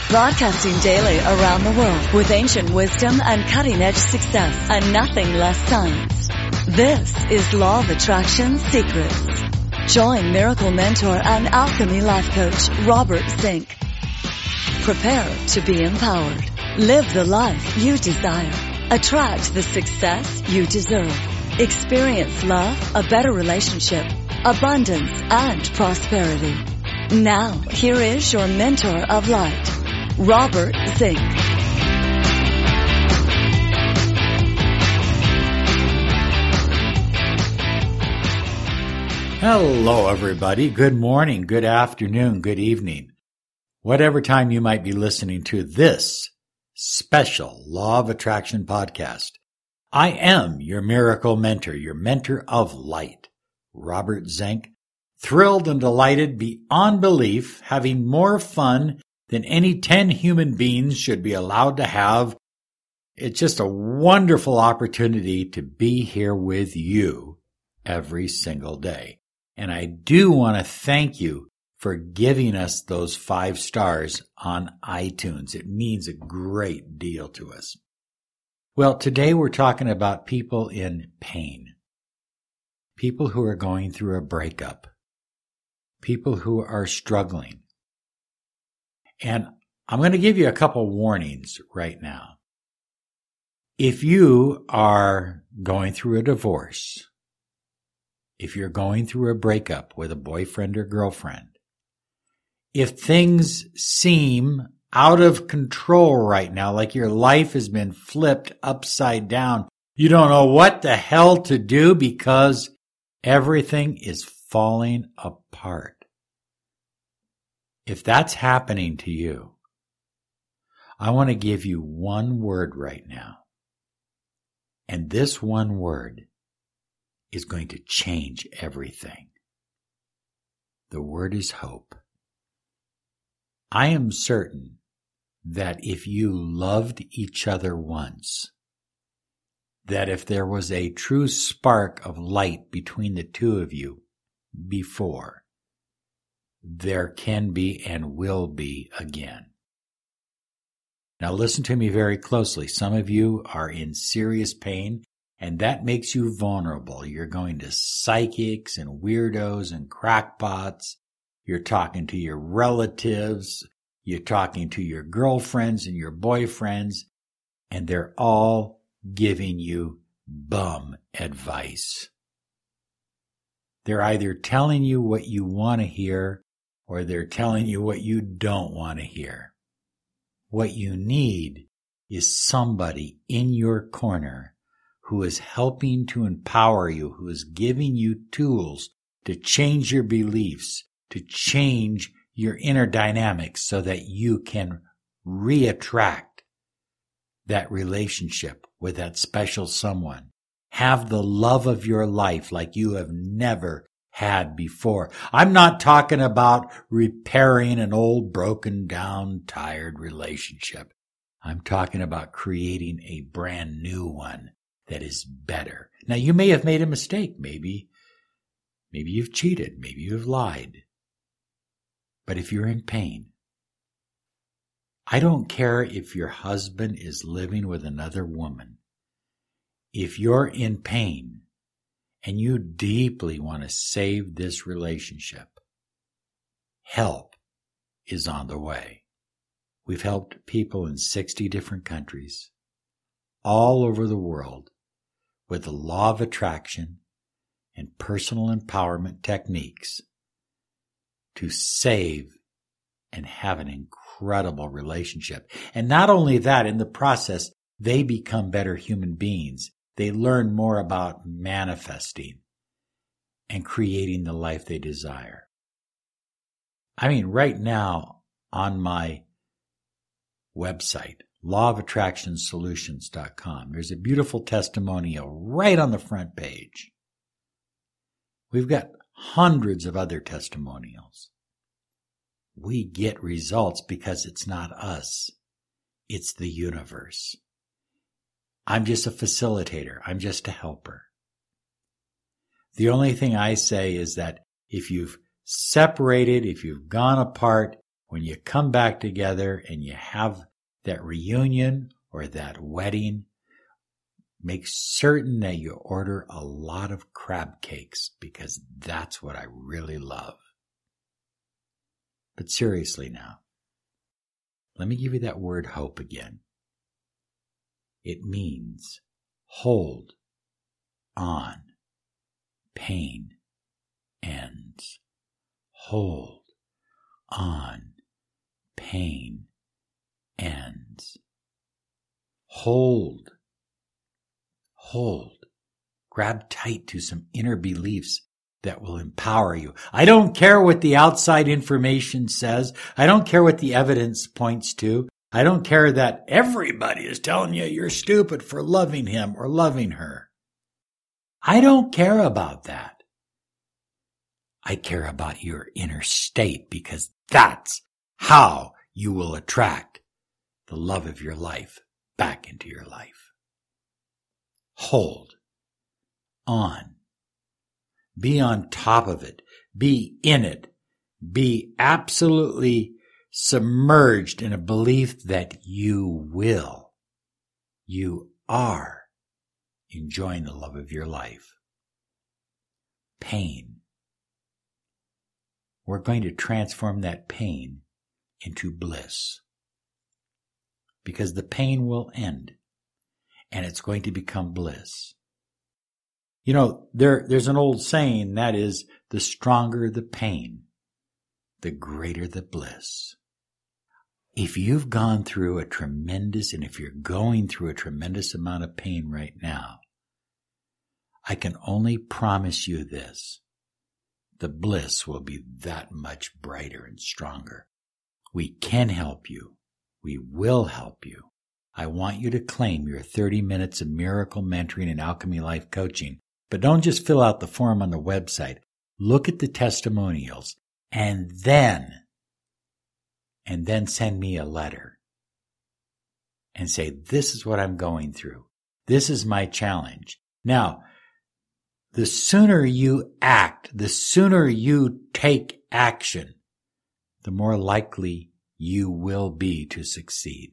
Broadcasting daily around the world with ancient wisdom and cutting-edge success and nothing less science. This is Law of Attraction Secrets. Join Miracle Mentor and Alchemy Life Coach Robert Zink. Prepare to be empowered. Live the life you desire. Attract the success you deserve. Experience love, a better relationship, abundance, and prosperity. Now, here is your Mentor of Light, Robert Zink. Hello, everybody. Good morning, good afternoon, good evening. Whatever time you might be listening to this special Law of Attraction podcast, I am your miracle mentor, your mentor of light, Robert Zink, thrilled and delighted beyond belief, having more fun than any 10 human beings should be allowed to have. It's just a wonderful opportunity to be here with you every single day. And I do want to thank you for giving us those 5 stars on iTunes. It means a great deal to us. Well, today we're talking about people in pain. People who are going through a breakup. People who are struggling. And I'm going to give you a couple warnings right now. If you are going through a divorce, if you're going through a breakup with a boyfriend or girlfriend, if things seem out of control right now, like your life has been flipped upside down, you don't know what the hell to do because everything is falling apart. If that's happening to you, I want to give you one word right now. And this one word is going to change everything. The word is hope. I am certain that if you loved each other once, that if there was a true spark of light between the two of you before, there can be and will be again. Now listen to me very closely. Some of you are in serious pain, and that makes you vulnerable. You're going to psychics and weirdos and crackpots. You're talking to your relatives. You're talking to your girlfriends and your boyfriends, and they're all giving you bum advice. They're either telling you what you want to hear, or they're telling you what you don't want to hear. What you need is somebody in your corner who is helping to empower you, who is giving you tools to change your beliefs, to change your inner dynamics so that you can re-attract that relationship with that special someone. Have the love of your life like you have never had before. I'm not talking about repairing an old, broken down, tired relationship. I'm talking about creating a brand new one that is better. Now, you may have made a mistake. Maybe you've cheated. Maybe you've lied. But if you're in pain, I don't care if your husband is living with another woman. If you're in pain, and you deeply want to save this relationship, help is on the way. We've helped people in 60 different countries, all over the world, with the law of attraction and personal empowerment techniques to save and have an incredible relationship. And not only that, in the process, they become better human beings. They learn more about manifesting and creating the life they desire. I mean, right now on my website, lawofattractionsolutions.com, there's a beautiful testimonial right on the front page. We've got hundreds of other testimonials. We get results because it's not us. It's the universe. I'm just a facilitator. I'm just a helper. The only thing I say is that if you've separated, if you've gone apart, when you come back together and you have that reunion or that wedding, make certain that you order a lot of crab cakes, because that's what I really love. But seriously now, let me give you that word hope again. It means hold on. Pain ends. Hold on. Pain ends. Hold. Grab tight to some inner beliefs that will empower you. I don't care what the outside information says. I don't care what the evidence points to. I don't care that everybody is telling you you're stupid for loving him or loving her. I don't care about that. I care about your inner state, because that's how you will attract the love of your life back into your life. Hold on. Be on top of it. Be in it. Be absolutely submerged in a belief that you are enjoying the love of your life. Pain. We're going to transform that pain into bliss, because the pain will end and it's going to become bliss. You know, there's an old saying that is, the stronger the pain, the greater the bliss. If you've gone through a tremendous, and if you're going through a tremendous amount of pain right now, I can only promise you this: the bliss will be that much brighter and stronger. We can help you. We will help you. I want you to claim your 30 minutes of miracle mentoring and Alchemy Life coaching, but don't just fill out the form on the website. Look at the testimonials and then send me a letter and say, this is what I'm going through. This is my challenge. Now, the sooner you act, the sooner you take action, the more likely you will be to succeed.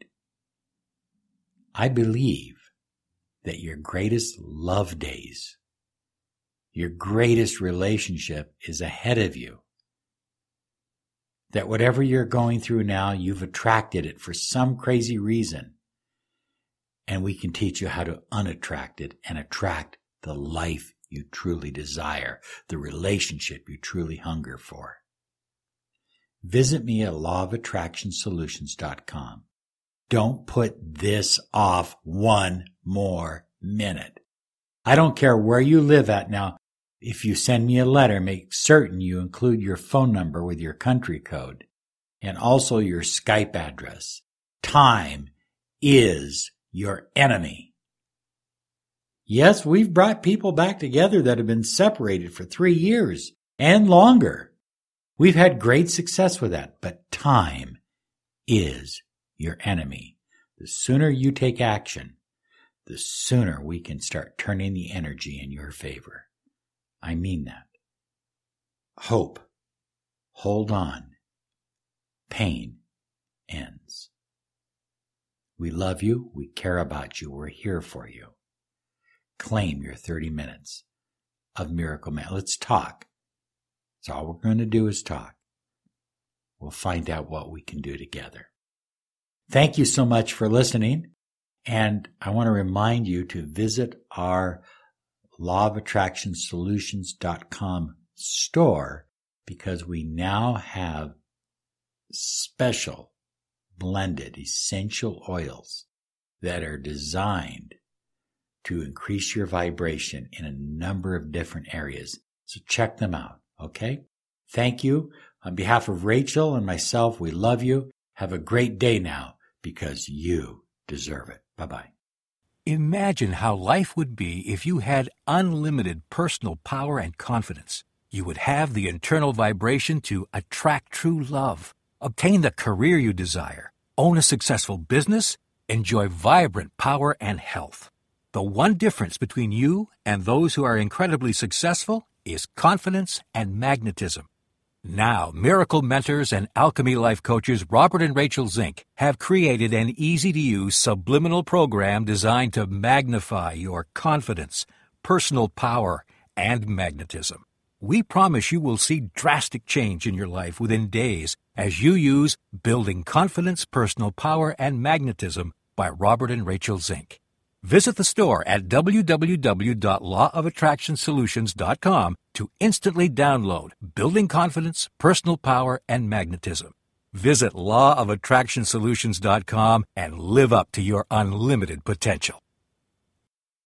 I believe that your greatest love days, your greatest relationship is ahead of you. That whatever you're going through now, you've attracted it for some crazy reason. And we can teach you how to unattract it and attract the life you truly desire, the relationship you truly hunger for. Visit me at lawofattractionsolutions.com. Don't put this off one more minute. I don't care where you live at now. If you send me a letter, make certain you include your phone number with your country code and also your Skype address. Time is your enemy. Yes, we've brought people back together that have been separated for 3 years and longer. We've had great success with that, but time is your enemy. The sooner you take action, the sooner we can start turning the energy in your favor. I mean that. Hope. Hold on. Pain ends. We love you. We care about you. We're here for you. Claim your 30 minutes of Miracle Man. Let's talk. That's all we're going to do is talk. We'll find out what we can do together. Thank you so much for listening. And I want to remind you to visit our lawofattractionsolutions.com store, because we now have special blended essential oils that are designed to increase your vibration in a number of different areas. So check them out, okay? Thank you. On behalf of Rachel and myself, we love you. Have a great day now, because you deserve it. Bye-bye. Imagine how life would be if you had unlimited personal power and confidence. You would have the internal vibration to attract true love, obtain the career you desire, own a successful business, enjoy vibrant power and health. The one difference between you and those who are incredibly successful is confidence and magnetism. Now, Miracle Mentors and Alchemy Life coaches Robert and Rachel Zink have created an easy-to-use subliminal program designed to magnify your confidence, personal power, and magnetism. We promise you will see drastic change in your life within days as you use Building Confidence, Personal Power, and Magnetism by Robert and Rachel Zink. Visit the store at www.lawofattractionsolutions.com to instantly download Building Confidence, Personal Power, and Magnetism. Visit lawofattractionsolutions.com and live up to your unlimited potential.